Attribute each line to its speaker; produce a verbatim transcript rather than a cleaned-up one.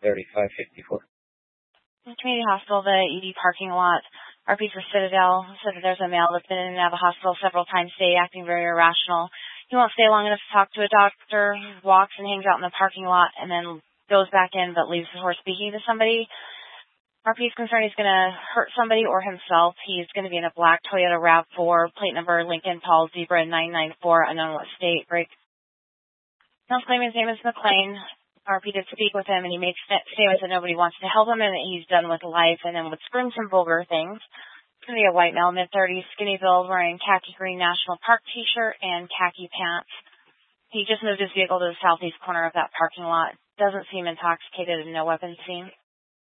Speaker 1: thirty-five fifty-four.
Speaker 2: The community hospital, the E D parking lot. R P for Citadel said that there's a male that's been in and out of the hospital several times today, acting very irrational. He won't stay long enough to talk to a doctor. He walks and hangs out in the parking lot and then goes back in but leaves before speaking to somebody. R P is concerned he's going to hurt somebody or himself. He's going to be in a black Toyota RAV four, plate number Lincoln Paul Zebra nine nine four, unknown what state. Break. He's claiming his name is McLean. R P did speak with him, and he made statements that nobody wants to help him and that he's done with life, and then would scream some vulgar things. It's going to be a white male, mid-thirties, skinny build, wearing khaki green National Park T-shirt and khaki pants. He just moved his vehicle to the southeast corner of that parking lot. Doesn't seem intoxicated and no weapons seen.